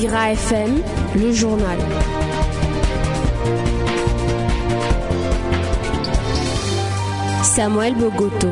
Dira FM, le journal. Samuel Bogoto.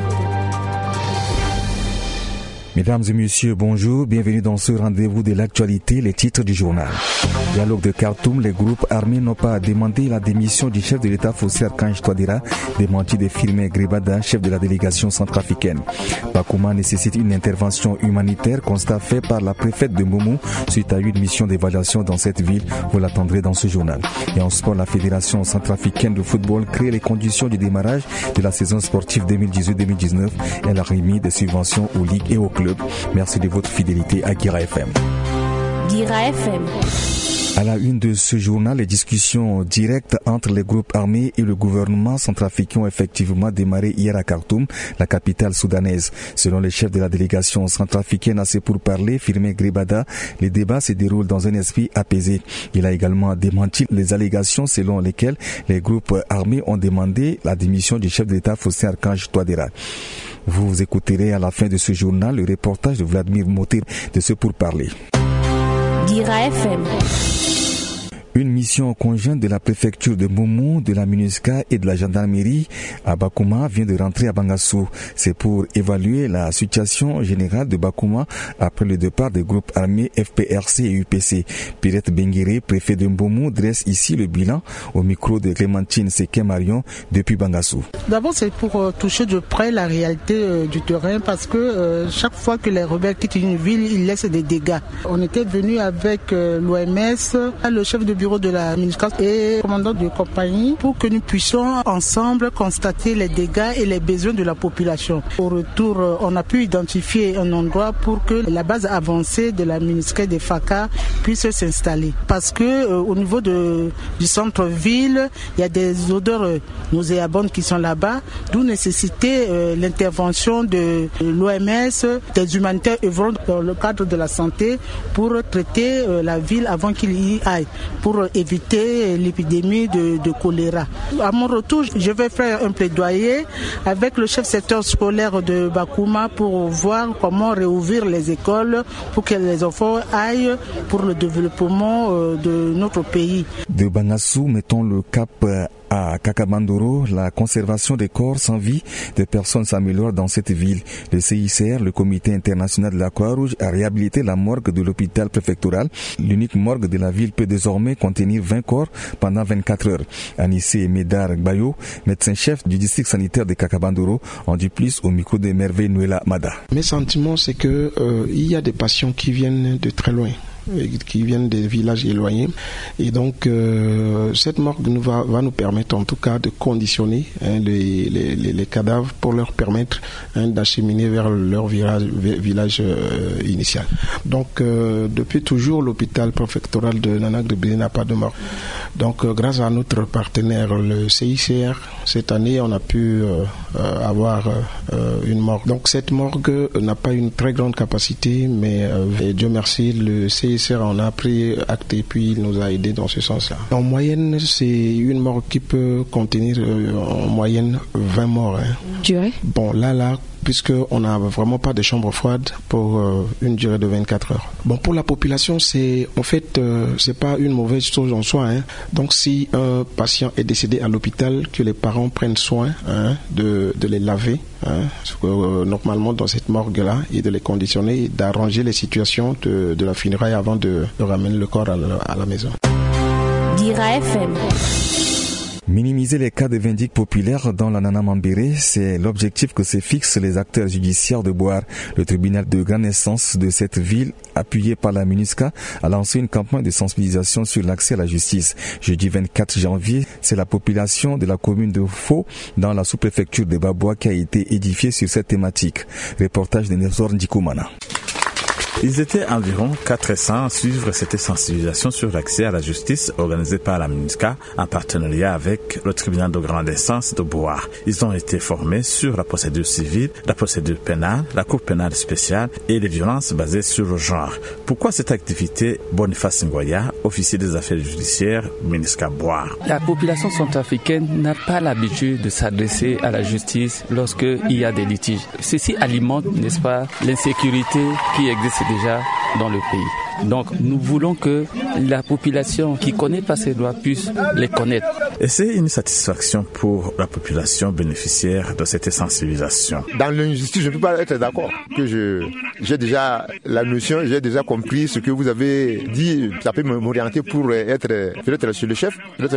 Mesdames et messieurs, bonjour, bienvenue dans ce rendez-vous de l'actualité, les titres du journal. Dialogue de Khartoum, les groupes armés n'ont pas demandé la démission du chef de l'État faussaire Kandji Touadéra, démenti de Firmin Gribada, chef de la délégation centrafricaine. Bakouma nécessite une intervention humanitaire, constat fait par la préfète de Mbomou suite à une mission d'évaluation dans cette ville. Vous l'attendrez dans ce journal. Et en sport, la Fédération centrafricaine de football crée les conditions du démarrage de la saison sportive 2018-2019. Elle a remis des subventions aux ligues et aux clubs. Merci de votre fidélité à Dira FM. Dira FM. À la une de ce journal, les discussions directes entre les groupes armés et le gouvernement centrafricain ont effectivement démarré hier à Khartoum, la capitale soudanaise. Selon les chefs de la délégation centrafricaine à ces pourparlers, Firmin Gribada, les débats se déroulent dans un esprit apaisé. Il a également démenti les allégations selon lesquelles les groupes armés ont demandé la démission du chef de l'État faussaire Kandji Touadéra. Vous écouterez à la fin de ce journal le reportage de Vladimir Moté de ce pourparlers. Dira FM. Une mission conjointe de la préfecture de Mbomou, de la MINUSCA et de la gendarmerie à Bakouma vient de rentrer à Bangassou. C'est pour évaluer la situation générale de Bakouma après le départ des groupes armés FPRC et UPC. Pirette Benguéré, préfet de Mbomou, dresse ici le bilan au micro de Clémentine Seké-Marion depuis Bangassou. D'abord, c'est pour toucher de près la réalité du terrain parce que chaque fois que les rebelles quittent une ville, ils laissent des dégâts. On était venu avec l'OMS, le chef de bureau de la MINUSCA et le commandant de compagnie pour que nous puissions ensemble constater les dégâts et les besoins de la population. Au retour, on a pu identifier un endroit pour que la base avancée de la MINUSCA de Faka puisse s'installer. Parce que au niveau du centre-ville, il y a des odeurs nauséabondes qui sont là-bas, d'où nécessiter l'intervention de l'OMS, des humanitaires œuvrant dans le cadre de la santé pour traiter la ville avant qu'il y aille, pour éviter l'épidémie de choléra. À mon retour, je vais faire un plaidoyer avec le chef secteur scolaire de Bakouma pour voir comment réouvrir les écoles pour que les enfants aillent pour le développement de notre pays. De Bangassou, mettons le cap à Kakabandoro, la conservation des corps sans vie des personnes s'améliore dans cette ville. Le CICR, le Comité international de la Croix-Rouge, a réhabilité la morgue de l'hôpital préfectoral. L'unique morgue de la ville peut désormais contenir 20 corps pendant 24 heures. Anissé Médard Bayo, médecin-chef du district sanitaire de Kakabandoro, en dit plus au micro de Merveille Nouela Mada. Mes sentiments, c'est que il y a des patients qui viennent de très loin, qui viennent des villages éloignés, et donc cette morgue va nous permettre en tout cas de conditionner les cadavres pour leur permettre d'acheminer vers leur village initial. Donc depuis toujours l'hôpital préfectoral de Nanak-de-Béné n'a pas de morgue. Donc grâce à notre partenaire le CICR, cette année on a pu avoir une morgue. Donc cette morgue n'a pas une très grande capacité, mais Dieu merci, le CICR on a pris acte et puis il nous a aidés dans ce sens-là. En moyenne, c'est une morgue qui peut contenir en moyenne 20 morts. Durée ? Bon, là, puisqu'on n'a vraiment pas de chambre froide pour une durée de 24 heures. Bon, pour la population, c'est pas une mauvaise chose en soi. Donc, si un patient est décédé à l'hôpital, que les parents prennent soin de les laver, normalement dans cette morgue-là, et de les conditionner, et d'arranger les situations de la funéraille avant de ramener le corps à la maison. Dira FM. Minimiser les cas de vindicte populaire dans la Nana Mambéré, c'est l'objectif que se fixent les acteurs judiciaires de Boar. Le tribunal de grande instance de cette ville, appuyé par la MINUSCA, a lancé une campagne de sensibilisation sur l'accès à la justice. Jeudi 24 janvier, c'est la population de la commune de Faux, dans la sous-préfecture de Baboua, qui a été édifiée sur cette thématique. Reportage de Nestor Ndikoumana. Ils étaient environ 400 à suivre cette sensibilisation sur l'accès à la justice organisée par la MINUSCA en partenariat avec le tribunal de grande instance de Boar. Ils ont été formés sur la procédure civile, la procédure pénale, la cour pénale spéciale et les violences basées sur le genre. Pourquoi cette activité? Boniface Ngoya, officier des affaires judiciaires, MINUSCA Boar. La population centrafricaine n'a pas l'habitude de s'adresser à la justice lorsqu'il y a des litiges. Ceci alimente, n'est-ce pas, l'insécurité qui existe déjà dans le pays. Donc nous voulons que la population qui ne connaît pas ces droits puisse les connaître. Et c'est une satisfaction pour la population bénéficiaire de cette sensibilisation. Dans l'injustice, je ne peux pas être d'accord. Que j'ai déjà la notion, j'ai déjà compris ce que vous avez dit. Ça peut m'orienter pour être peut-être le chef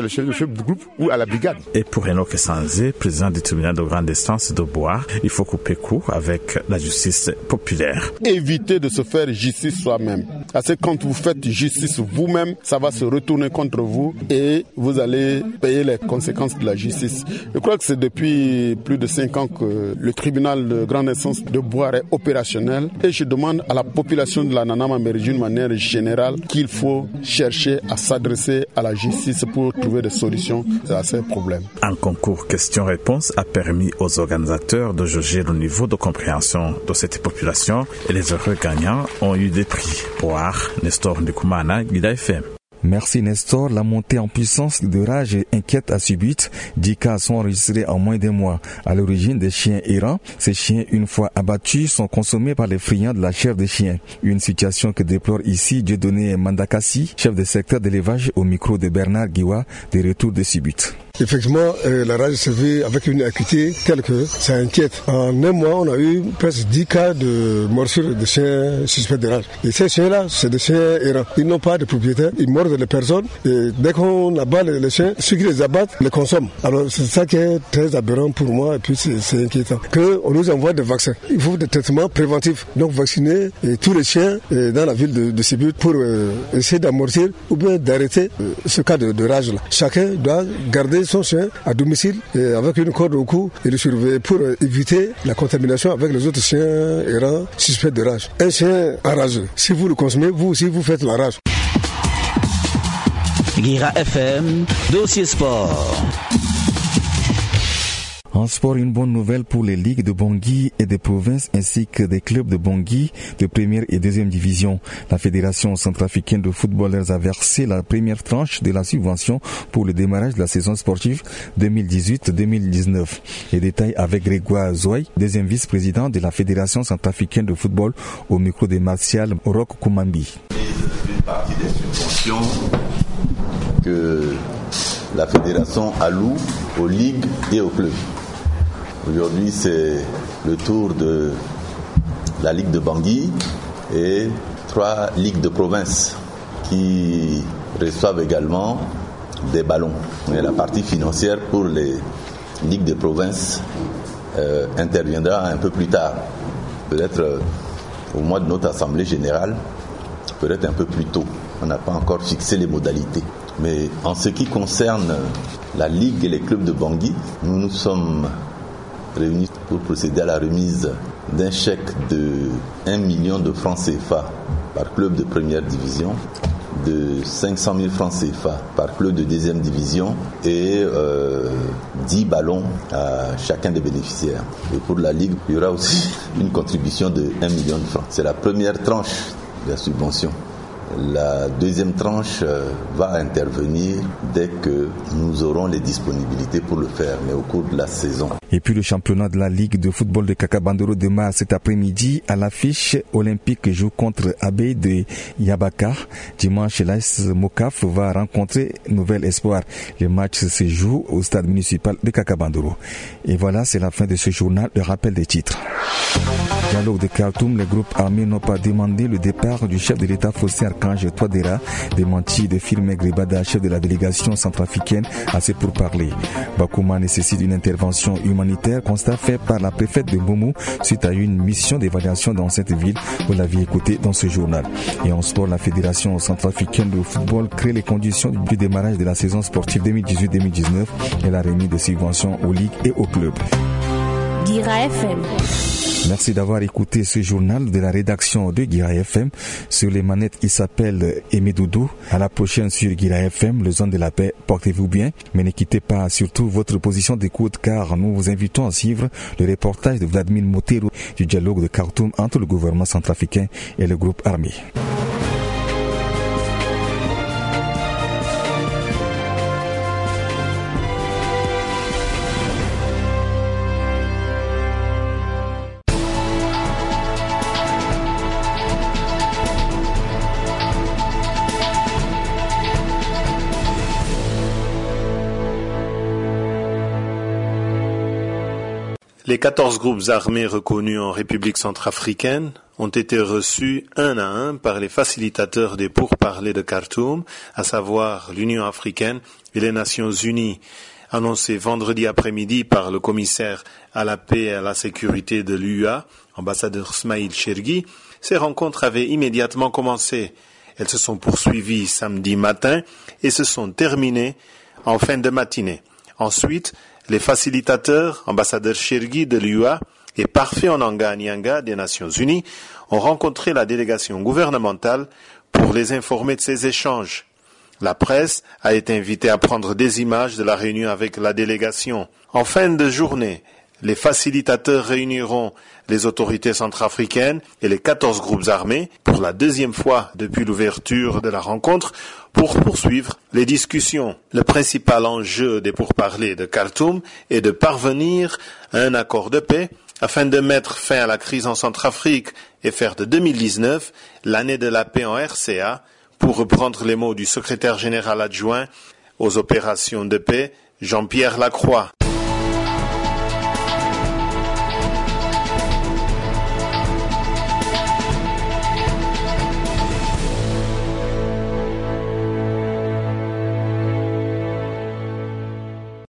du groupe ou à la brigade. Et pour Enoch Sanzé, président du tribunal de grande instance de Boire, il faut couper court avec la justice populaire. Évitez de se faire justice soi-même. Parce que quand vous faites justice vous-même, ça va se retourner contre vous et vous allez payer les conséquences de la justice. Je crois que c'est depuis plus de 5 ans que le tribunal de grande instance de Boire est opérationnel et je demande à la population de la Nanama-Mairie d'une manière générale qu'il faut chercher à s'adresser à la justice pour trouver des solutions à ces problèmes. Un concours questions-réponses a permis aux organisateurs de jauger le niveau de compréhension de cette population et les heureux gagnants ont eu des prix. Boire, Nestor Ndukumana, Guida FM. Merci Nestor. La montée en puissance de rage inquiète à Subit. 10 cas sont enregistrés en moins d'un mois. À l'origine des chiens errants, ces chiens, une fois abattus, sont consommés par les friands de la chair des chiens. Une situation que déplore ici Dieudonné Mandakassi, chef de secteur d'élevage au micro de Bernard Guiwa, des retours de Subit. Effectivement, la rage se vit avec une acuité telle que ça inquiète. En un mois, on a eu presque 10 cas de morsures de chiens suspects de rage. Et ces chiens-là, c'est des chiens errants. Ils n'ont pas de propriétaire, ils mordent les personnes. Et dès qu'on abat les chiens, ceux qui les abattent les consomment. Alors c'est ça qui est très aberrant pour moi et puis c'est inquiétant. Qu'on nous envoie des vaccins. Il faut des traitements préventifs. Donc vacciner tous les chiens dans la ville de Sibut pour essayer d'amortir ou bien d'arrêter ce cas de rage-là. Chacun doit garder son chien à domicile avec une corde au cou et le surveiller pour éviter la contamination avec les autres chiens errants suspects de rage. Un chien enragé, si vous le consommez, vous aussi vous faites la rage. Guira FM, dossier sport. En sport, une bonne nouvelle pour les ligues de Bangui et des provinces ainsi que des clubs de Bangui de première et deuxième division. La Fédération centrafricaine de football leur a versé la première tranche de la subvention pour le démarrage de la saison sportive 2018-2019. Les détails avec Grégoire Zouaï, deuxième vice-président de la Fédération centrafricaine de football au micro de Martial Roch Koumambi. C'est une partie des subventions que la Fédération alloue aux ligues et aux clubs. Aujourd'hui, c'est le tour de la Ligue de Bangui et 3 ligues de province qui reçoivent également des ballons. Et la partie financière pour les ligues de province interviendra un peu plus tard, peut-être au mois de notre assemblée générale, peut-être un peu plus tôt. On n'a pas encore fixé les modalités. Mais en ce qui concerne la Ligue et les clubs de Bangui, nous nous sommes réunis pour procéder à la remise d'un chèque de 1 million de francs CFA par club de première division, de 500 000 francs CFA par club de deuxième division et 10 ballons à chacun des bénéficiaires. Et pour la Ligue, il y aura aussi une contribution de 1 million de francs. C'est la première tranche de la subvention. La deuxième tranche va intervenir dès que nous aurons les disponibilités pour le faire, mais au cours de la saison. Et puis le championnat de la Ligue de football de Kakabandoro démarre cet après-midi à l'affiche olympique joue contre Abbey de Yabaka. Dimanche, l'AS Mokaf va rencontrer Nouvel Espoir. Le match se joue au stade municipal de Kakabandoro. Et voilà, c'est la fin de ce journal. Le rappel des titres. Dialogue de Khartoum, les groupes armés n'ont pas demandé le départ du chef de l'État Fossé Archange Touadéra, démenti de Firmin Gribada, chef de la délégation centrafricaine, assez pour parler. Bakouma nécessite une intervention humanitaire, constat fait par la préfète de Moumou suite à une mission d'évaluation dans cette ville. Vous l'aviez écouté dans ce journal. Et en sport, la Fédération centrafricaine de football crée les conditions du démarrage de la saison sportive 2018-2019. Elle a remis des subventions aux ligues et aux clubs. Guira FM. Merci d'avoir écouté ce journal de la rédaction de Guira FM. Sur les manettes, il s'appelle Aimé Doudou. À la prochaine sur Guira FM, le zone de la paix. Portez-vous bien, mais ne quittez pas surtout votre position d'écoute car nous vous invitons à suivre le reportage de Vladimir Moutérou du dialogue de Khartoum entre le gouvernement centrafricain et le groupe armé. Les 14 groupes armés reconnus en République centrafricaine ont été reçus un à un par les facilitateurs des pourparlers de Khartoum, à savoir l'Union africaine et les Nations unies. Annoncé vendredi après-midi par le commissaire à la paix et à la sécurité de l'UA, ambassadeur Smaïl Chergui, ces rencontres avaient immédiatement commencé. Elles se sont poursuivies samedi matin et se sont terminées en fin de matinée. Ensuite, les facilitateurs, ambassadeur Chergui de l'UA et Parfait Onanga Nyanga des Nations Unies, ont rencontré la délégation gouvernementale pour les informer de ces échanges. La presse a été invitée à prendre des images de la réunion avec la délégation. En fin de journée, les facilitateurs réuniront les autorités centrafricaines et les 14 groupes armés pour la deuxième fois depuis l'ouverture de la rencontre pour poursuivre les discussions. Le principal enjeu des pourparlers de Khartoum est de parvenir à un accord de paix afin de mettre fin à la crise en Centrafrique et faire de 2019 l'année de la paix en RCA, pour reprendre les mots du secrétaire général adjoint aux opérations de paix, Jean-Pierre Lacroix.